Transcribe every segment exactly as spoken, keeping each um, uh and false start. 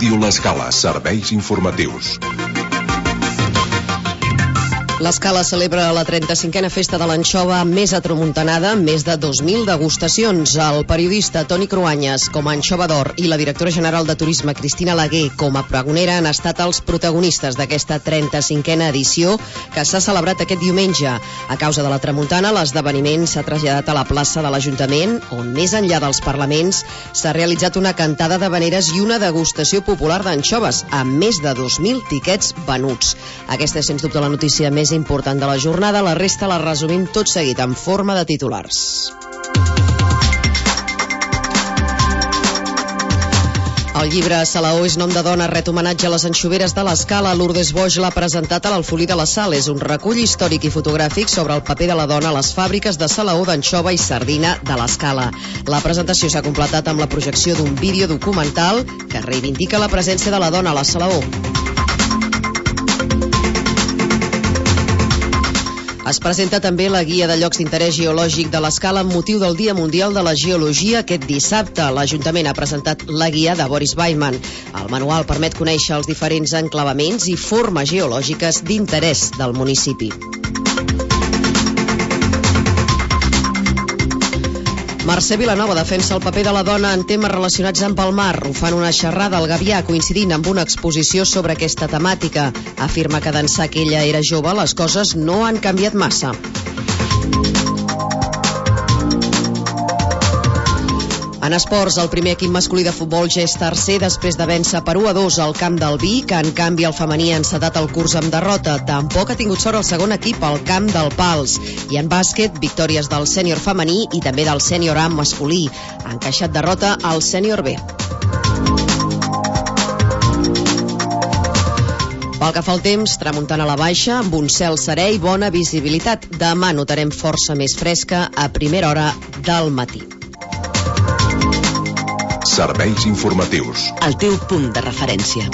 Ràdio L'Escala, serveis informatius. L'Escala celebra la trenta-cinquena festa de l'anxova més atramuntanada, amb més de dos mil degustacions. El periodista Toni Cruanyes, com a anxova d'or, i la directora general de Turisme, Cristina Laguer, com a pregonera, han estat els protagonistes d'aquesta trenta-cinquena edició que s'ha celebrat aquest diumenge. A causa de la tramuntana, l'esdeveniment s'ha traslladat a la plaça de l'Ajuntament, on, més enllà dels parlaments, s'ha realitzat una cantada d'havaneres i una degustació popular d'anxoves, amb més de dos mil tiquets venuts. Aquesta és, sens dubte, la notícia més important de la jornada. La resta la resumim tot seguit en forma de titulars. El llibre Salaó és nom de dona ret homenatge a les anxoveres de l'Escala. Lourdes Boix l'ha presentat a l'Alfolí de la Sal. És un recull històric i fotogràfic sobre el paper de la dona a les fàbriques de salaó, d'anxova i sardina de l'Escala. La presentació s'ha completat amb la projecció d'un vídeo documental que reivindica la presència de la dona a la salaó. Es presenta també la guia de llocs d'interès geològic de l'Escala amb motiu del Dia Mundial de la Geologia aquest dissabte. L'Ajuntament ha presentat la guia de Boris Weimann. El manual permet conèixer els diferents enclavaments i formes geològiques d'interès del municipi. Mercè Vilanova defensa el paper de la dona en temes relacionats amb el mar. Ho fan una xerrada al Gavià, coincidint amb una exposició sobre aquesta temàtica. Afirma que d'ençà que ella era jove les coses no han canviat massa. En esports, el primer equip masculí de futbol ja és tercer després de vèncer per u a dos al camp del Vi, que en canvi el femení ha encetat el curs amb derrota. Tampoc ha tingut sort el segon equip al camp del Pals. I en bàsquet, victòries del sènior femení i també del sènior A masculí. Han encaixat derrota al sènior B. Pel que fa al temps, tramuntana a la baixa, amb un cel serè i bona visibilitat. Demà notarem força més fresca a primera hora del matí. Serveis informatius. El teu punt de referència.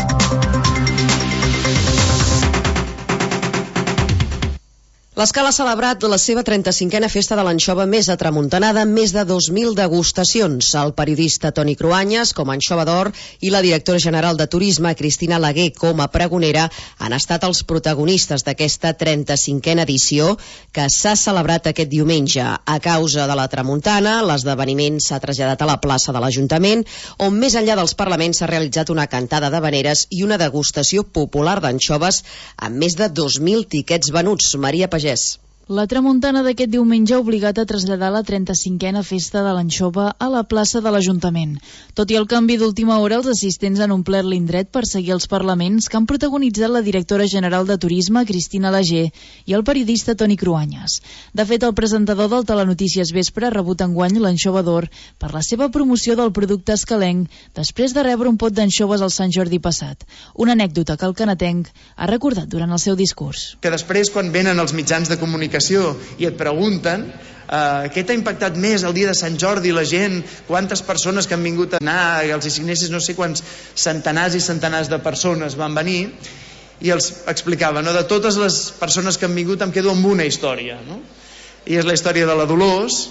L'Escala ha celebrat la seva trenta-cinquena festa de l'anxova més atramuntanada amb més de dos mil degustacions. El periodista Toni Cruanyes, com a anxova d'or, i la directora general de Turisme, Cristina Laguer, com a pregonera, han estat els protagonistes d'aquesta trenta-cinquena edició que s'ha celebrat aquest diumenge. A causa de la tramuntana, l'esdeveniment s'ha traslladat a la plaça de l'Ajuntament, on més enllà dels parlaments s'ha realitzat una cantada d'havaneres i una degustació popular d'anxoves amb més de dos mil tiquets venuts. Maria Pagès. La tramuntana d'aquest diumenge ha obligat a traslladar la trenta-cinquena festa de l'anxova a la plaça de l'Ajuntament. Tot i el canvi d'última hora, els assistents han omplert l'indret per seguir els parlaments que han protagonitzat la directora general de Turisme, Cristina Laguer, i el periodista Toni Cruanyes. De fet, el presentador del Telenotícies Vespre ha rebut enguany l'anxova d'or per la seva promoció del producte escalenc després de rebre un pot d'anxoves al Sant Jordi passat. Una anècdota que el canatenc ha recordat durant el seu discurs. Que després, quan venen els mitjans de comunicació i et pregunten uh, què t'ha impactat més el dia de Sant Jordi, la gent, quantes persones que han vingut a anar, els signessis no sé quants centenars i centenars de persones van venir, i els explicava, no? De totes les persones que han vingut em quedo amb una història, no? I és la història de la Dolors,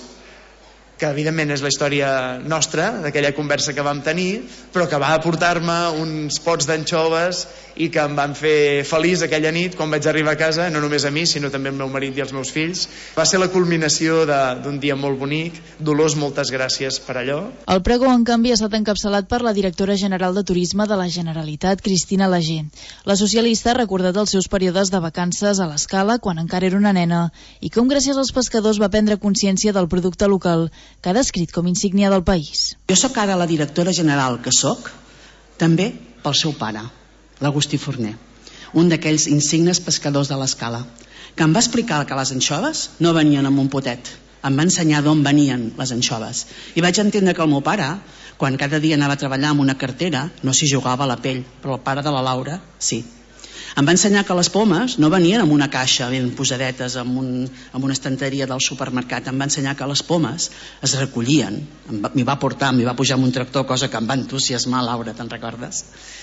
que evidentment és la història nostra, d'aquella conversa que vam tenir, però que va aportar-me uns pots d'anxoves i que em van fer feliç aquella nit quan vaig arribar a casa, no només a mi, sinó també al meu marit i als meus fills. Va ser la culminació d'un dia molt bonic. Dolors, moltes gràcies per allò. El pregó, en canvi, ha estat encapçalat per la directora general de Turisme de la Generalitat, Cristina Laguer. La socialista ha recordat els seus períodes de vacances a l'Escala quan encara era una nena i com gràcies als pescadors va prendre consciència del producte local que ha descrit com insígnia del país. Jo sóc ara la directora general que sóc, també pel seu pare, l'Agustí Forner, un d'aquells insignes pescadors de l'Escala, que em va explicar que les anxoves no venien amb un potet. Em va ensenyar d'on venien les anxoves. I vaig entendre que el meu pare, quan cada dia anava a treballar amb una cartera, no s'hi jugava la pell, però el pare de la Laura, sí. Em va ensenyar que les pomes no venien en una caixa ben posadetes en, un, en una estanteria del supermercat. Em va ensenyar que les pomes es recollien. M'hi va portar, m'hi va pujar amb un tractor, cosa que em va entusiasmar, Laura, te'n recordes?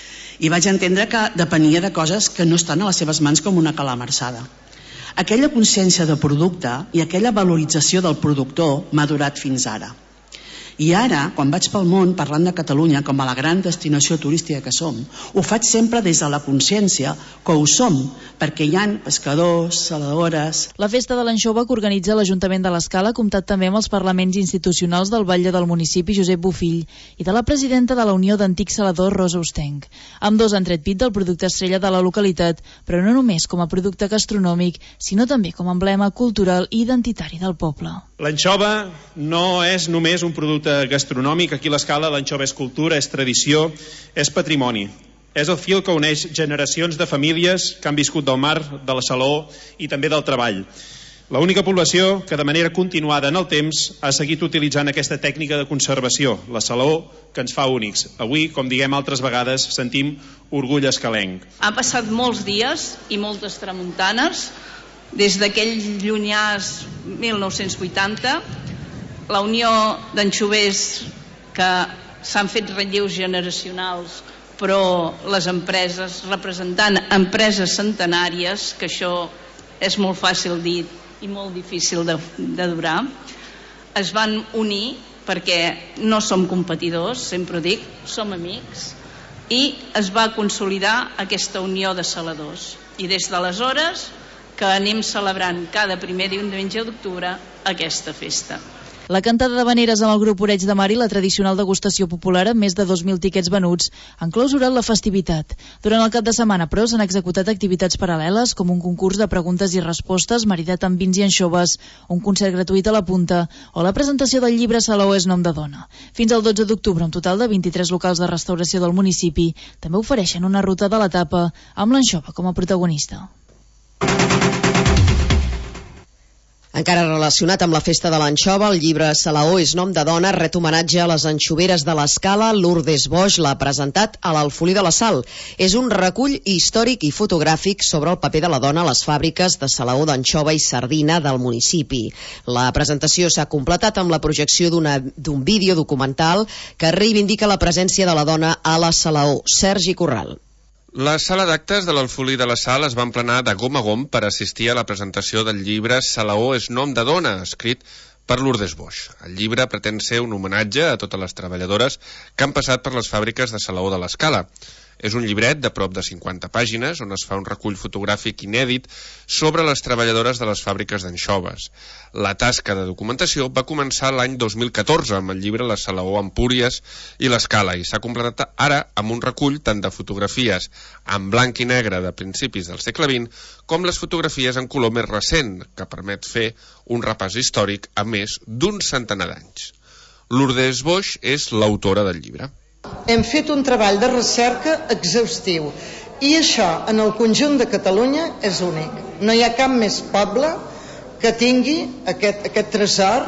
I vaig entendre que depenia de coses que no estan a les seves mans com una calamarsada. Aquella consciència de producte i aquella valorització del productor m'ha durat fins ara. I ara, quan vaig pel món parlant de Catalunya com a la gran destinació turística que som, ho faig sempre des de la consciència que ho som, perquè hi ha pescadors, saladores... La festa de l'anxova que organitza l'Ajuntament de l'Escala ha comptat també amb els parlaments institucionals del batlle del municipi, Josep Bofill, i de la presidenta de la Unió d'Antics Saladors, Rosa Ostenc. Ambdós han tret pit del producte estrella de la localitat, però no només com a producte gastronòmic, sinó també com a emblema cultural i identitari del poble. L'anxova no és només un producte gastronòmic. Aquí a l'Escala l'anxova és cultura, és tradició, és patrimoni. És el fil que uneix generacions de famílies que han viscut del mar, de la saló i també del treball. L'única població que de manera continuada en el temps ha seguit utilitzant aquesta tècnica de conservació, la saló, que ens fa únics. Avui, com diguem altres vegades, sentim orgull escalenc. Han passat molts dies i moltes tramuntanes des d'aquell llunyàs mil nou-cents vuitanta. La Unió d'Anxovers, que s'han fet relleus generacionals, però les empreses, representant empreses centenàries, que això és molt fàcil dir i molt difícil de, de durar, es van unir perquè no som competidors, sempre ho dic, som amics, i es va consolidar aquesta unió de saladors. I des d'aleshores que anem celebrant cada primer diumenge d'octubre aquesta festa. La cantada d'havaneres amb el grup Oreig de Mar i la tradicional degustació popular amb més de dos mil tiquets venuts han clausurat la festivitat. Durant el cap de setmana, però, s'han executat activitats paral·leles com un concurs de preguntes i respostes maridat amb vins i anxoves, un concert gratuït a la Punta o la presentació del llibre Salaó és nom de dona. Fins al dotze d'octubre, un total de vint-i-tres locals de restauració del municipi també ofereixen una ruta de l'etapa amb l'anxova com a protagonista. Encara relacionat amb la festa de l'anxova, el llibre Salaó és nom de dona ret homenatge a les anxoveres de l'Escala. Lourdes Boix l'ha presentat a l'Alfolí de la Sal. És un recull històric i fotogràfic sobre el paper de la dona a les fàbriques de salaó d'anxova i sardina del municipi. La presentació s'ha completat amb la projecció d'un vídeo documental que reivindica la presència de la dona a la salaó. Sergi Corral. La sala d'actes de l'Alfolí de la Sal es va emplenar de gom a gom per assistir a la presentació del llibre Salaó és nom de dona, escrit per Lourdes Boix. El llibre pretén ser un homenatge a totes les treballadores que han passat per les fàbriques de salaó de l'Escala. És un llibret de prop de cinquanta pàgines on es fa un recull fotogràfic inèdit sobre les treballadores de les fàbriques d'anxoves. La tasca de documentació va començar l'any dos mil catorze amb el llibre La Salaó Empúries i l'Escala i s'ha completat ara amb un recull tant de fotografies en blanc i negre de principis del segle vint com les fotografies en color més recent, que permet fer un repàs històric a més d'un centenar d'anys. Lourdes Boix és l'autora del llibre. Hem fet un treball de recerca exhaustiu i això en el conjunt de Catalunya és únic. No hi ha cap més poble que tingui aquest, aquest tresor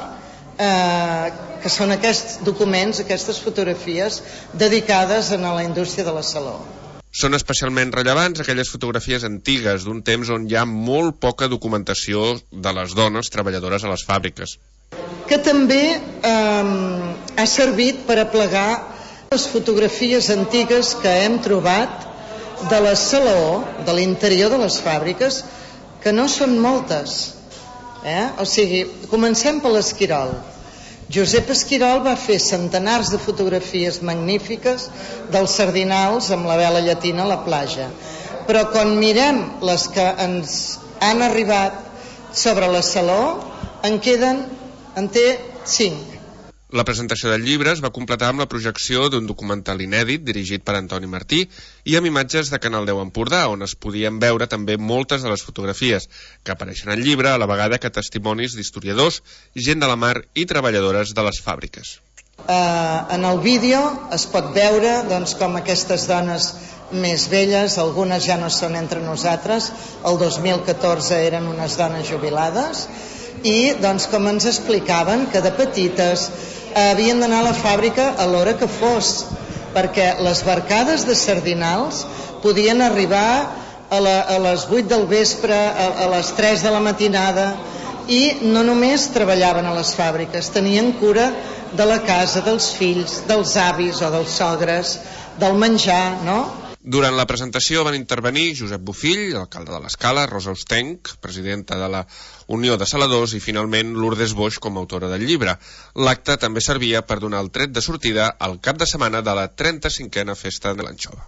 eh, que són aquests documents, aquestes fotografies dedicades a la indústria de la saló. Són especialment rellevants aquelles fotografies antigues d'un temps on hi ha molt poca documentació de les dones treballadores a les fàbriques. Que també eh, ha servit per aplegar les fotografies antigues que hem trobat de la salaó, de l'interior de les fàbriques, que no són moltes. Eh? O sigui, comencem per l'Esquirol. Josep Esquirol va fer centenars de fotografies magnífiques dels sardinals amb la vela llatina a la platja. Però quan mirem les que ens han arribat sobre la salaó, en queden, en té cinc. La presentació del llibre es va completar amb la projecció d'un documental inèdit dirigit per Antoni Martí i amb imatges de Canal deu Empordà, on es podien veure també moltes de les fotografies que apareixen al llibre, a la vegada que testimonis d'historiadors, gent de la mar i treballadores de les fàbriques. Uh, en el vídeo es pot veure doncs, com aquestes dones més velles, algunes ja no són entre nosaltres, el dos mil catorze eren unes dones jubilades, i doncs, com ens explicaven que de petites eh, havien d'anar a la fàbrica a l'hora que fos, perquè les barcades de sardinals podien arribar a, la, a les vuit del vespre, a, a les tres de la matinada, i no només treballaven a les fàbriques, tenien cura de la casa, dels fills, dels avis o dels sogres, del menjar, no? Durant la presentació van intervenir Josep Bofill, alcalde de l'Escala, Rosa Ostenc, presidenta de la Unió de Saladors, i finalment Lourdes Boix com a autora del llibre. L'acte també servia per donar el tret de sortida al cap de setmana de la trenta-cinquena Festa de l'Anxova.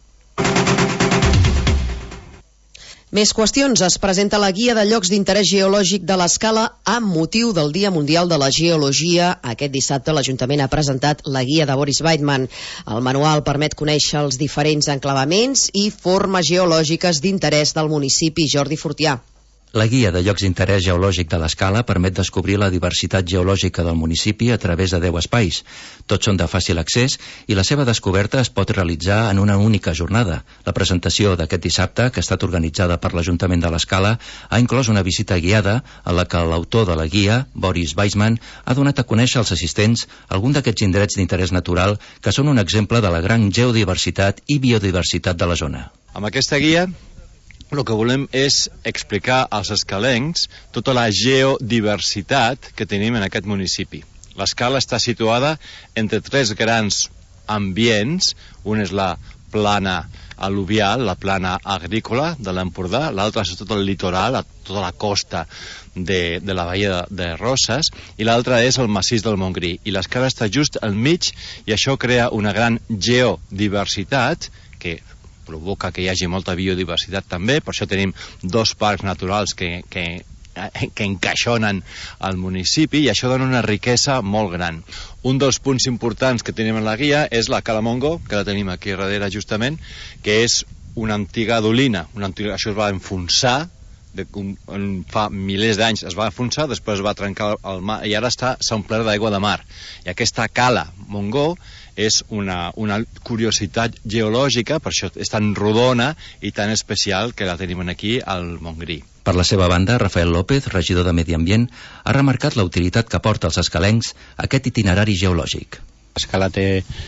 Més qüestions. Es presenta la guia de llocs d'interès geològic de l'Escala amb motiu del Dia Mundial de la Geologia. Aquest dissabte l'Ajuntament ha presentat la guia de Boris Weidman. El manual permet conèixer els diferents enclavaments i formes geològiques d'interès del municipi. Jordi Fortià. La guia de llocs d'interès geològic de l'Escala permet descobrir la diversitat geològica del municipi a través de deu espais. Tots són de fàcil accés i la seva descoberta es pot realitzar en una única jornada. La presentació d'aquest dissabte, que ha estat organitzada per l'Ajuntament de l'Escala, ha inclòs una visita guiada en la que l'autor de la guia, Boris Weisman, ha donat a conèixer als assistents algun d'aquests indrets d'interès natural que són un exemple de la gran geodiversitat i biodiversitat de la zona. Amb aquesta guia el que volem és explicar als escalencs tota la geodiversitat que tenim en aquest municipi. L'Escala està situada entre tres grans ambients. Un és la plana al·luvial, la plana agrícola de l'Empordà, l'altra és tot el litoral, tota la costa de, de la Baia de, de Roses, i l'altra és el massís del Montgrí. I l'Escala està just al mig i això crea una gran geodiversitat que provoca que hi hagi molta biodiversitat també. Per això tenim dos parcs naturals que, que, que encaixonen al municipi i això dona una riquesa molt gran. Un dels punts importants que tenim en la guia és la Cala Mongo, que la tenim aquí darrere justament, que és una antiga dolina. Una antiga, això es va enfonsar, de, un, fa milers d'anys es va enfonsar, després es va trencar el mar i ara està s'ha omplert d'aigua de mar. I aquesta Cala Mongo és una, una curiositat geològica, per això és tan rodona i tan especial que la tenim aquí al Montgrí. Per la seva banda, Rafael López, regidor de Medi Ambient, ha remarcat la utilitat que porta als escalencs aquest itinerari geològic. L'Escala té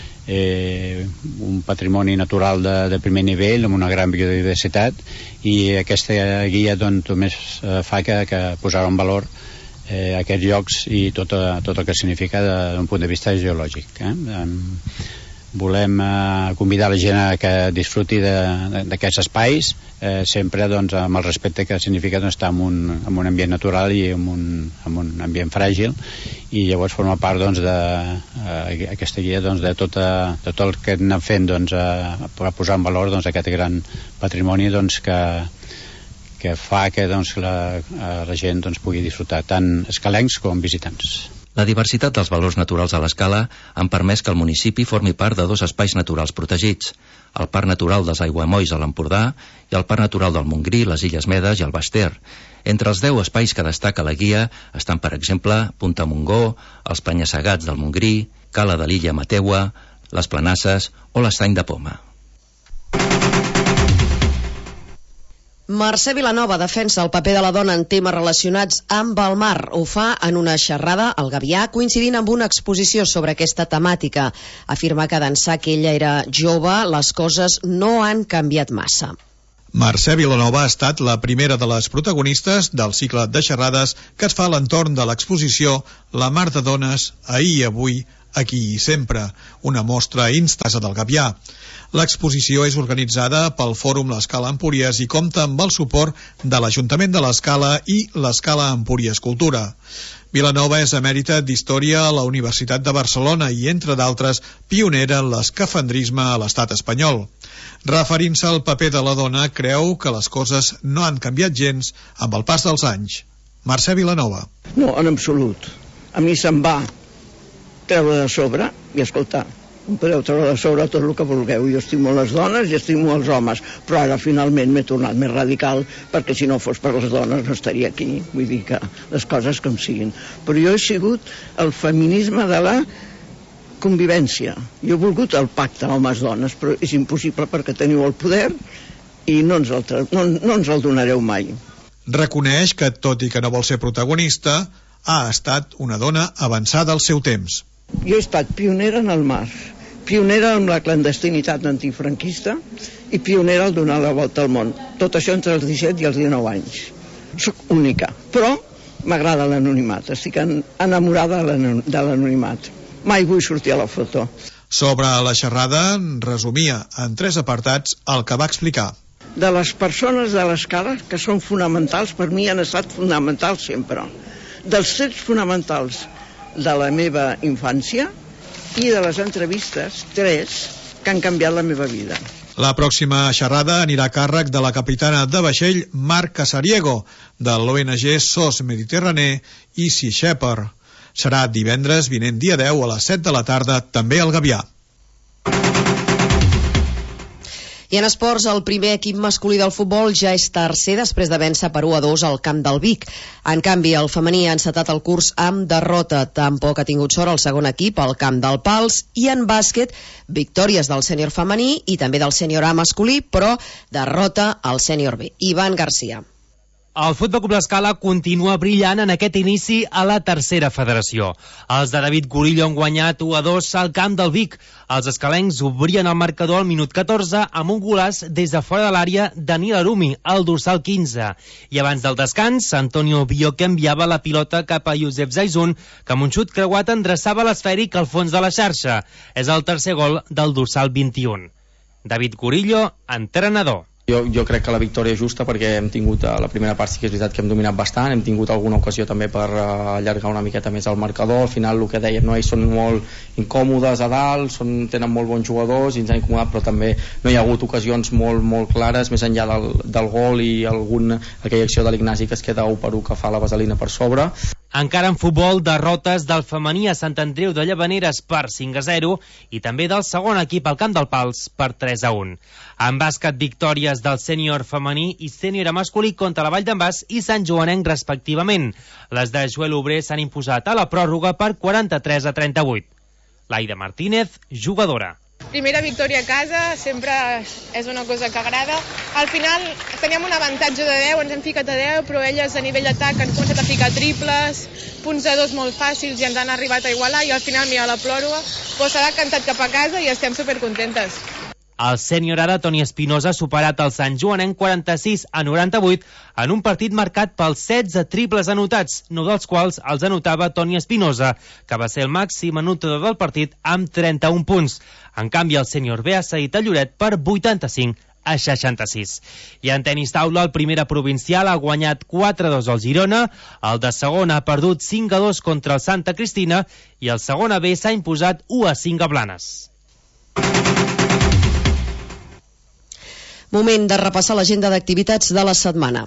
eh, un patrimoni natural de, de primer nivell amb una gran biodiversitat i aquesta guia doncs, només eh, fa que, que posar en valor Eh, aquests llocs i tot, tot el que significa d'un punt de vista geològic. Eh? Eh, volem eh, convidar la gent a que disfruti d'aquests espais, eh, sempre doncs, amb el respecte que significa doncs, estar en un, en un ambient natural i en un, en un ambient fràgil, i llavors forma part doncs, de eh, aquesta guia doncs, de, tota, de tot el que anem fent doncs, a, a posar en valor doncs, aquest gran patrimoni doncs, que que fa que doncs, la, la gent doncs, pugui disfrutar tant escalencs com visitants. La diversitat dels valors naturals a l'Escala han permès que el municipi formi part de dos espais naturals protegits, el Parc Natural dels Aiguamolls a l'Empordà i el Parc Natural del Montgrí, les Illes Medes i el Baix Ter. Entre els deu espais que destaca la guia estan, per exemple, Punta Montgó, els Penya-segats del Montgrí, Cala de l'Illa Mateua, les Planasses o l'Estany de Poma. Mercè Vilanova defensa el paper de la dona en temes relacionats amb el mar. Ho fa en una xerrada al Gavià, coincidint amb una exposició sobre aquesta temàtica. Afirma que d'ençà que ella era jove, les coses no han canviat massa. Mercè Vilanova ha estat la primera de les protagonistes del cicle de xerrades que es fa a l'entorn de l'exposició La mar de dones, ahir i avui, aquí i sempre, una mostra instasa del Gavià. L'exposició és organitzada pel Fòrum L'Escala Empúries i compta amb el suport de l'Ajuntament de l'Escala i l'Escala Empúries Cultura. Vilanova és emèrita d'Història a la Universitat de Barcelona i, entre d'altres, pionera en l'escafandrisme a l'estat espanyol. Referint-se al paper de la dona, creu que les coses no han canviat gens amb el pas dels anys. Mercè Vilanova. No, en absolut. A mi se'm va treure de sobre i, escolta, em podeu treure de sobre tot el que vulgueu. Jo estimo les dones i estimo els homes, però ara finalment m'he tornat més radical, perquè si no fos per les dones no estaria aquí. Vull dir que les coses com siguin. Però jo he sigut el feminisme de la convivència. Jo he volgut el pacte homes-dones, però és impossible perquè teniu el poder i no ens el, no, no ens el donareu mai. Reconeix que, tot i que no vol ser protagonista, ha estat una dona avançada al seu temps. Jo he estat pionera en el mar, pionera en la clandestinitat antifranquista i pionera al donar la volta al món. Tot això entre els disset i els dinou anys. Soc única, però m'agrada l'anonimat, estic enamorada de l'anonimat. Mai vull sortir a la foto. Sobre la xerrada, resumia en tres apartats el que va explicar. De les persones de l'escala, que són fonamentals, per mi han estat fonamentals sempre. Dels trets fonamentals de la meva infància i de les entrevistes, tres, que han canviat la meva vida. La pròxima xerrada anirà a càrrec de la capitana de vaixell Mar Casariego, de l'O N G S O S Mediterranee i Sea Shepherd. Serà divendres vinent dia deu a les set de la tarda, també al Gavià. I en esports, el primer equip masculí del futbol ja és tercer després de vèncer per u a dos al camp del Vic. En canvi, el femení ha encetat el curs amb derrota. Tampoc ha tingut sort el segon equip al camp del Pals. I en bàsquet, victòries del sènior femení i també del sènior A masculí, però derrota al sènior B. Ivan Garcia. El Futbol Club L'Escala continua brillant en aquest inici a la tercera federació. Els de David Gorillo han guanyat u a dos al camp del Vic. Els escalencs obrien el marcador al minut catorze amb un golaç des de fora de l'àrea de Nil Arumi, al dorsal quinze. I abans del descans, Antonio Bioque enviava la pilota cap a Josep Zaizun, que amb un xut creuat endreçava l'esfèric al fons de la xarxa. És el tercer gol del dorsal vint-i-un. David Gorillo, entrenador. Jo, jo crec que la victòria és justa perquè hem tingut, a la primera part sí que és veritat que hem dominat bastant, hem tingut alguna ocasió també per uh, allargar una miqueta més el marcador. Al final el que dèiem, no, ells són molt incòmodes a dalt, són, tenen molt bons jugadors i ens han incomodat, però també no hi ha hagut ocasions molt, molt clares més enllà del, del gol i algun, aquella acció de l'Ignasi que es queda u per u que fa la vaselina per sobre. Encara en futbol, derrotes del femení a Sant Andreu de Llavaneres per cinc a zero i també del segon equip al camp del Pals per tres a un. En bàsquet, victòries del sènior femení i sènior masculí contra la Vall d'en Bas i Sant Joanenc respectivament. Les de Joel Obrer s'han imposat a la pròrroga per quaranta-tres a trenta-vuit. Laida Martínez, jugadora. Primera victòria a casa, sempre és una cosa que agrada. Al final teníem un avantatge de deu, ens hem ficat a deu, però elles a nivell d'atac han començat a ficar triples, punts de dos molt fàcils i ens han arribat a igualar i al final, mira, la pròrroga, però s'ha cantat cap a casa i estem supercontentes. El sènior ara, Toni Espinosa, ha superat el Sant Joanenc quaranta-sis a noranta-vuit en un partit marcat pels setze triples anotats, nou dels quals els anotava Toni Espinosa, que va ser el màxim anotador del partit amb trenta-un punts. En canvi, el sènior B ha cedit a Lloret per vuitanta-cinc a seixanta-sis. I en tenis taula, el primera provincial ha guanyat quatre a dos al Girona, el de segona ha perdut cinc a dos contra el Santa Cristina i el segona B s'ha imposat u a cinc a Blanes. Moment de repassar l'agenda d'activitats de la setmana.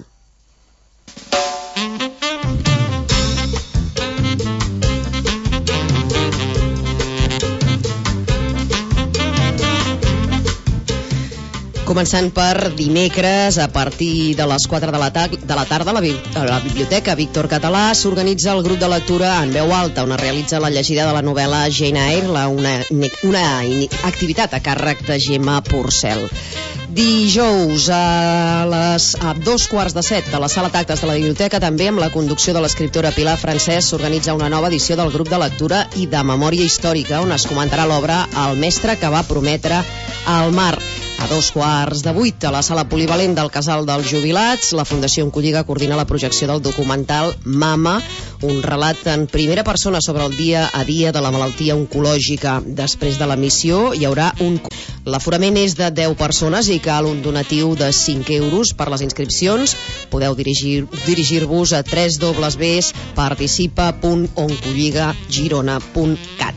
Començant per dimecres, a partir de les quatre de la, de la tarda, a la, a la Biblioteca Víctor Català s'organitza el grup de lectura En veu alta, on es realitza la llegida de la novel·la Jane Eyre, la, una, una activitat a càrrec de Gemma Porcel. Dijous a, les, a dos quarts de set a la sala d'actes de la biblioteca, també amb la conducció de l'escriptora Pilar Francesc, s'organitza una nova edició del grup de lectura i de memòria històrica, on es comentarà l'obra El mestre que va prometre al mar. A dos quarts de vuit, a la sala polivalent del Casal dels Jubilats, la Fundació Oncolliga coordina la projecció del documental Mama, un relat en primera persona sobre el dia a dia de la malaltia oncològica. Després de l'emissió hi haurà un... L'aforament és de deu persones i cal un donatiu de cinc euros per les inscripcions. Podeu dirigir, dirigir-vos a w w w punt participa punt oncolliga girona punt cat.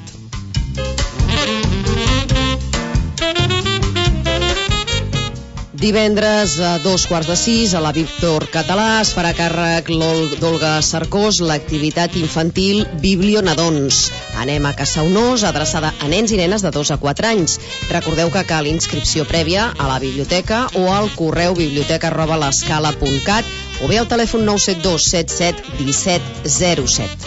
Divendres a dos quarts de sis a la Víctor Català es farà càrrec d'Olga Cercós l'activitat infantil Biblionadons. Anem a caçar un os, adreçada a nens i nenes de dos a quatre anys. Recordeu que cal inscripció prèvia a la biblioteca o al correu biblioteca arroba l'escala punt cat o bé al telèfon nou set dos set set un set zero set.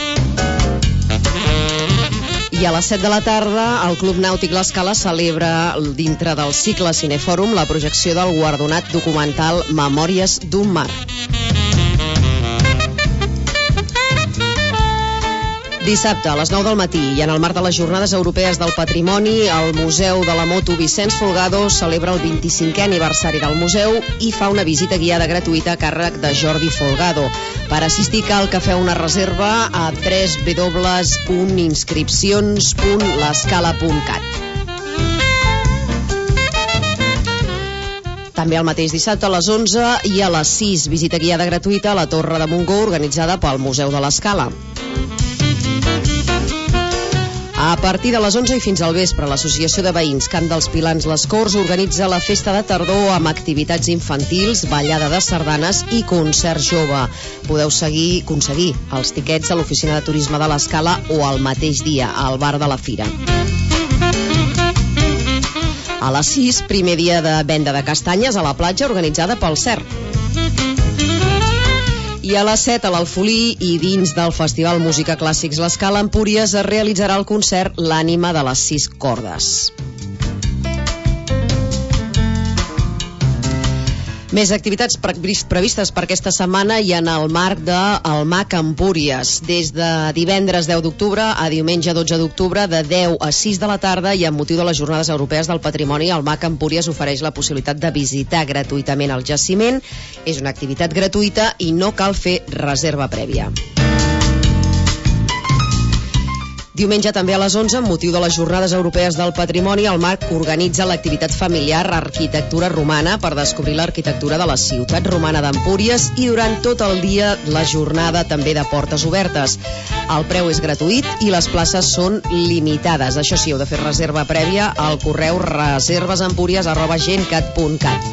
I a les set de la tarda, el Club Nàutic L'Escala celebra dintre del cicle Cinefòrum la projecció del guardonat documental Memòries d'un mar. Dissabte, a les nou del matí, i en el marc de les Jornades Europees del Patrimoni, el Museu de la Moto Vicenç Folgado celebra el vint-i-cinquè aniversari del museu i fa una visita guiada gratuïta a càrrec de Jordi Folgado. Per assistir cal que feu una reserva a w w w punt inscripcions punt l'escala punt cat. També el mateix dissabte a les onze i a les sis, visita guiada gratuïta a la Torre de Montgó organitzada pel Museu de l'Escala. A partir de les onze i fins al vespre, l'Associació de Veïns Camp dels Pilans Les Corts organitza la festa de tardor amb activitats infantils, ballada de sardanes i concert jove. Podeu seguir, aconseguir els tiquets a l'Oficina de Turisme de l'Escala o al mateix dia, al bar de la Fira. A les sis, primer dia de venda de castanyes a la platja organitzada pel C E R. I a les set, a l'Alfolí i dins del Festival Música Clàssics l'Escala Empúries es realitzarà el concert L'ànima de les sis cordes. Més activitats previstes per aquesta setmana i en el marc del M A C Empúries. Des de divendres deu d'octubre a diumenge dotze d'octubre de deu a sis de la tarda i amb motiu de les Jornades Europees del Patrimoni, el M A C Empúries ofereix la possibilitat de visitar gratuïtament el jaciment. És una activitat gratuïta i no cal fer reserva prèvia. Diumenge també a les onze, amb motiu de les Jornades Europees del Patrimoni, el M A C organitza l'activitat familiar Arquitectura Romana per descobrir l'arquitectura de la ciutat romana d'Empúries i durant tot el dia la jornada també de portes obertes. El preu és gratuït i les places són limitades. Això sí, heu de fer reserva prèvia al correu reservesempúries arroba gencat punt cat.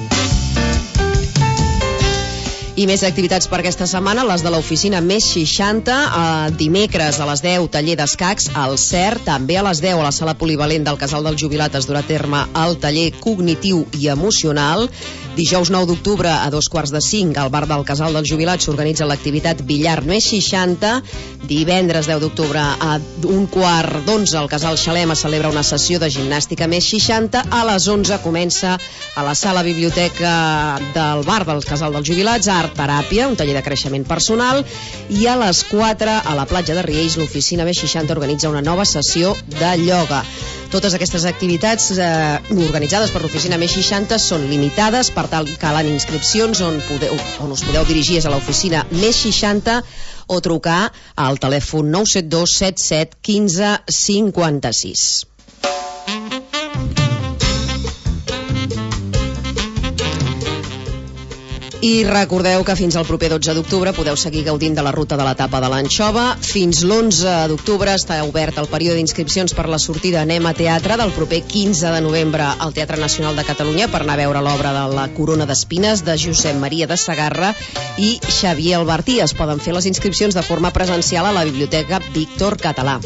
I més activitats per aquesta setmana, les de l'oficina Més seixanta, eh, dimecres a les deu, taller d'escacs al C E R, també a les deu a la sala polivalent del Casal del Jubilat es durà a terme el taller cognitiu i emocional. Dijous nou d'octubre a dos quarts de cinc al bar del Casal del Jubilat s'organitza l'activitat Billar Més seixanta. Divendres deu d'octubre a un quart d'onze al Casal Xalem es celebra una sessió de gimnàstica Més seixanta. A les onze comença a la sala biblioteca del bar del Casal dels Jubilats Art Teràpia, un taller de creixement personal, i a les quatre a la platja de Riells l'oficina Més seixanta organitza una nova sessió de ioga. Totes aquestes activitats eh, organitzades per l'oficina Més seixanta són limitades, per tal que calen inscripcions on, podeu, on us podeu dirigir a l'oficina Més seixanta o trucar al telèfon nou set dos set set un cinc cinc sis. I recordeu que fins al proper dotze d'octubre podeu seguir gaudint de la ruta de l'etapa de l'Anxova. Fins l'onze d'octubre està obert el període d'inscripcions per la sortida Anem a Teatre del proper quinze de novembre al Teatre Nacional de Catalunya per anar a veure l'obra de La Corona d'Espines de Josep Maria de Sagarra i Xavier Albertí. Es poden fer les inscripcions de forma presencial a la Biblioteca Víctor Català.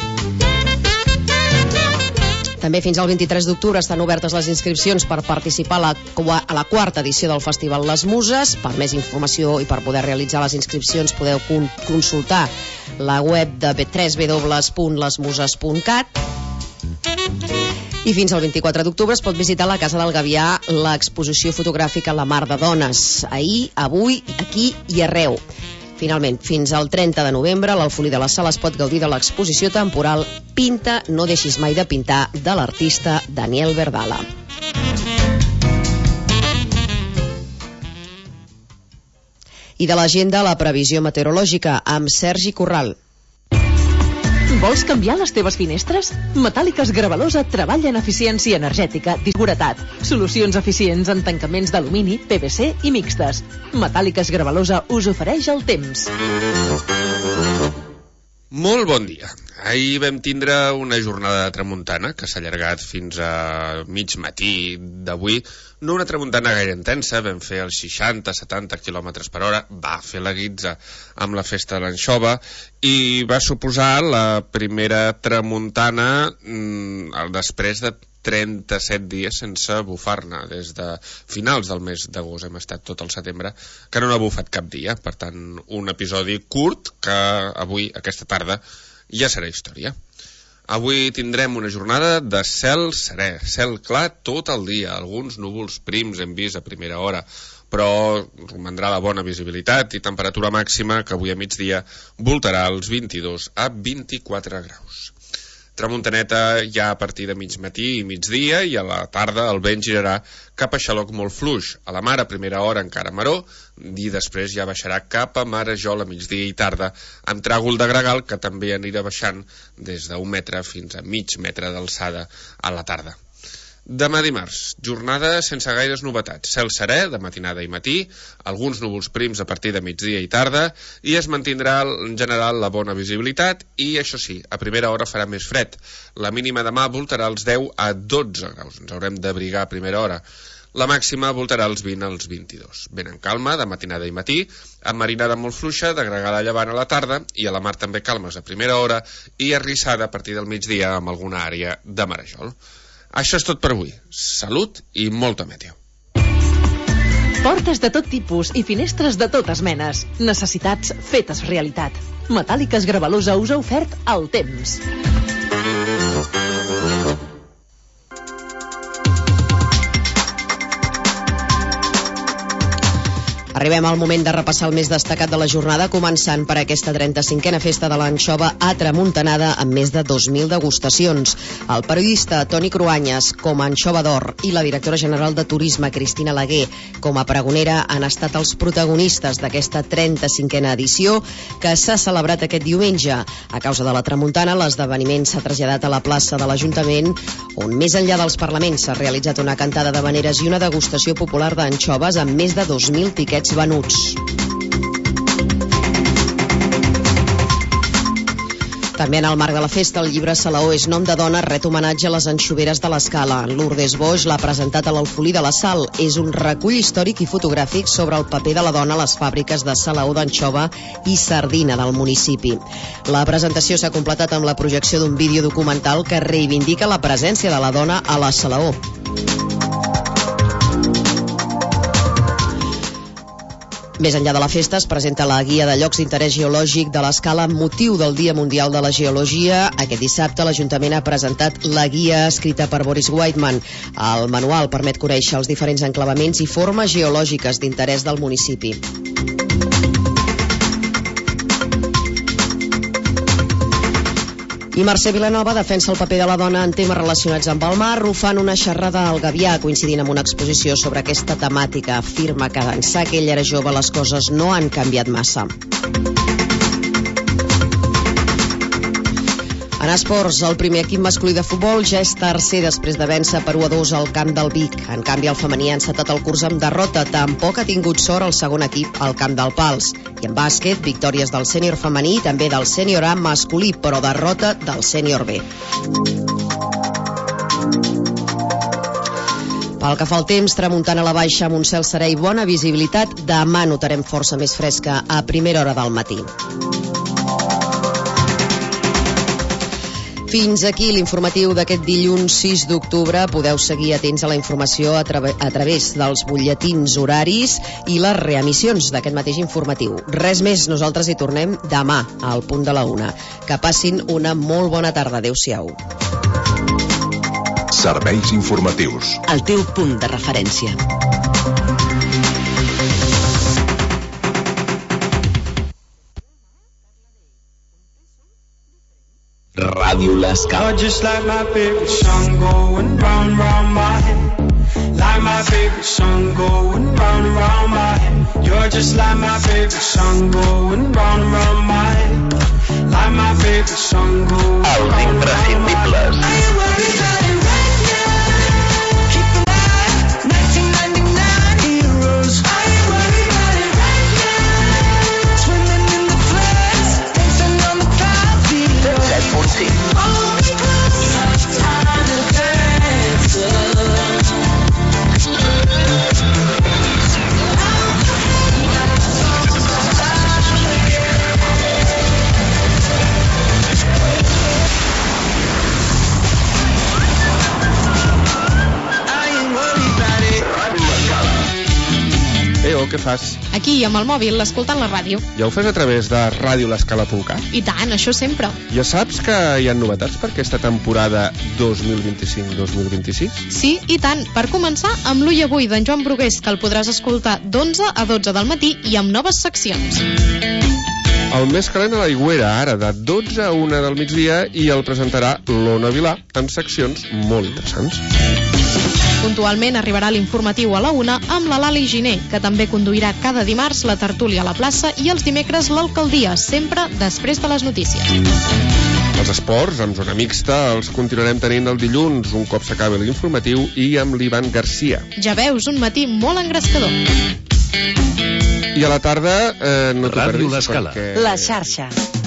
També fins al vint-i-tres d'octubre estan obertes les inscripcions per participar a la, a la quarta edició del Festival Les Muses. Per més informació i per poder realitzar les inscripcions podeu consultar la web de w w w punt les muses punt cat. I fins al vint-i-quatre d'octubre es pot visitar a la Casa del Gavià l'exposició fotogràfica La Mar de Dones. Ahir, avui, aquí i arreu. Finalment, fins al trenta de novembre, a l'Alfolí de la Sala es pot gaudir de l'exposició temporal Pinta, no deixis mai de pintar, de l'artista Daniel Verdala. I de l'agenda, la previsió meteorològica amb Sergi Corral. Vols canviar les teves finestres? Metàl·liques Gravalosa treballa en eficiència energètica, seguretat, solucions eficients en tancaments d'alumini, P V C i mixtes. Metàl·liques Gravalosa us ofereix el temps. Molt bon dia. Ahir vam tindre una jornada de tramuntana que s'ha allargat fins a mig matí d'avui. No una tramuntana gaire intensa, vam fer els seixanta setanta quilòmetres per hora, va fer la guitza amb la festa de l'Anxova i va suposar la primera tramuntana mmm, després de trenta-set dies sense bufar-ne. Des de finals del mes d'agost hem estat tot el setembre que no n'ha bufat cap dia. Per tant, un episodi curt que avui, aquesta tarda, ja serà història. Avui tindrem una jornada de cel serè, cel clar tot el dia. Alguns núvols prims hem vist a primera hora, però romandrà la bona visibilitat i temperatura màxima que avui a migdia voltarà els vint-i-dos a vint-i-quatre graus. Tramuntaneta ja a partir de mig matí i migdia, i a la tarda el vent girarà cap a xaloc molt fluix. A la mar a primera hora encara maró, i després ja baixarà cap a Marajol a migdia i tarda, amb tràgol de gregal que també anirà baixant des d'un metre fins a mig metre d'alçada a la tarda. Demà dimarts, jornada sense gaires novetats. Cel serè, de matinada i matí, alguns núvols prims a partir de migdia i tarda, i es mantindrà en general la bona visibilitat, i això sí, a primera hora farà més fred. La mínima demà voltarà els deu a dotze graus, ens haurem d'abrigar a primera hora. La màxima voltarà els vint als vint-i-dos. Vent en calma, de matinada i matí, amb marinada molt fluixa, de gregal a llevant a la tarda, i a la mar també calmes a primera hora, i arrissada a partir del migdia amb alguna àrea de Marajol. Això és tot per avui. Salut i molta meteo. Portes de tot tipus i finestres de totes menes. Necessitats fetes realitat. Metàl·liques Gravalusa us ha ofert el temps. Arribem al moment de repassar el més destacat de la jornada, començant per aquesta trenta-cinquena festa de l'anxova a Tramuntanada amb més de dos mil degustacions. El periodista Toni Cruanyes com a anxova d'or i la directora general de Turisme Cristina Laguer com a pregonera han estat els protagonistes d'aquesta trenta-cinquena edició que s'ha celebrat aquest diumenge. A causa de la tramuntana, l'esdeveniment s'ha traslladat a la plaça de l'Ajuntament, on més enllà dels parlaments s'ha realitzat una cantada d'havaneres i una degustació popular d'anxoves amb més de dos mil tiquets venuts. També en el marc de la festa, el llibre Salaó és nom de dona ret homenatge a les anxoveres de l'Escala. Lourdes Boix l'ha presentat a l'Alfolí de la Sal. És un recull històric i fotogràfic sobre el paper de la dona a les fàbriques de salaó d'anxova i sardina del municipi. La presentació s'ha completat amb la projecció d'un vídeo documental que reivindica la presència de la dona a la salaó. Més enllà de la festa es presenta la guia de llocs d'interès geològic de l'Escala amb motiu del Dia Mundial de la Geologia. Aquest dissabte l'Ajuntament ha presentat la guia escrita per Boris Whiteman. El manual permet conèixer els diferents enclavaments i formes geològiques d'interès del municipi. I Mercè Vilanova defensa el paper de la dona en temes relacionats amb el mar, rufant una xerrada al Gavià, coincidint amb una exposició sobre aquesta temàtica. Afirma que d'ençà que ell era jove les coses no han canviat massa. En esports, el primer equip masculí de futbol ja és tercer després de vèncer per u a dos al camp del Vic. En canvi, el femení ha encetat el curs amb derrota. Tampoc ha tingut sort el segon equip al camp del Pals. I en bàsquet, victòries del sènior femení i també del sènior A masculí, però derrota del sènior B. Pel que fa al temps, tramuntant a la baixa amb un cel serè i bona visibilitat, demà notarem força més fresca a primera hora del matí. Fins aquí l'informatiu d'aquest dilluns sis d'octubre. Podeu seguir atents a la informació a, tra a través dels butlletins horaris i les reemissions d'aquest mateix informatiu. Res més, nosaltres hi tornem demà al punt de la una. Que passin una molt bona tarda. Adéu-siau. Serveis informatius. El teu punt de referència. Ràdio L'Escala. Just like my favorite song going round round my head. Like my favorite song going round round my head. You're just like my favorite song going round round my head. Like my favorite song going round round my head. Els imprescindibles. I ain't worried about it right now. Keep alive, nineteen ninety-nine heroes. I ain't worried about it right now. Swimming in the floods, dancing on the clouds below. set punt cinc. All because it's time to dance. què fas? Aquí, amb el mòbil, escoltant la ràdio. Ja ho fas a través de ràdio l'escala punt cat? I tant, això sempre. Ja saps que hi ha novetats per aquesta temporada dos mil vint-i-cinc dos mil vint-i-sis? Sí, i tant. Per començar, amb l'Ull Avui d'en Joan Brugués, que el podràs escoltar d'onze a dotze del matí i amb noves seccions. El més calent a l'Aigüera, ara de dotze a una del migdia, i el presentarà l'Ona Vilà amb seccions molt interessants. Puntualment arribarà l'informatiu a la una amb la Lali Giner, que també conduirà cada dimarts la tertúlia a la plaça i els dimecres l'alcaldia, sempre després de les notícies. Els esports, amb zona mixta, els continuarem tenint el dilluns, un cop s'acabi l'informatiu, i amb l'Ivan Garcia. Ja veus, un matí molt engrescador. I a la tarda, eh, no t'ho perdis, Ràdio L'Escala. perquè... La xarxa.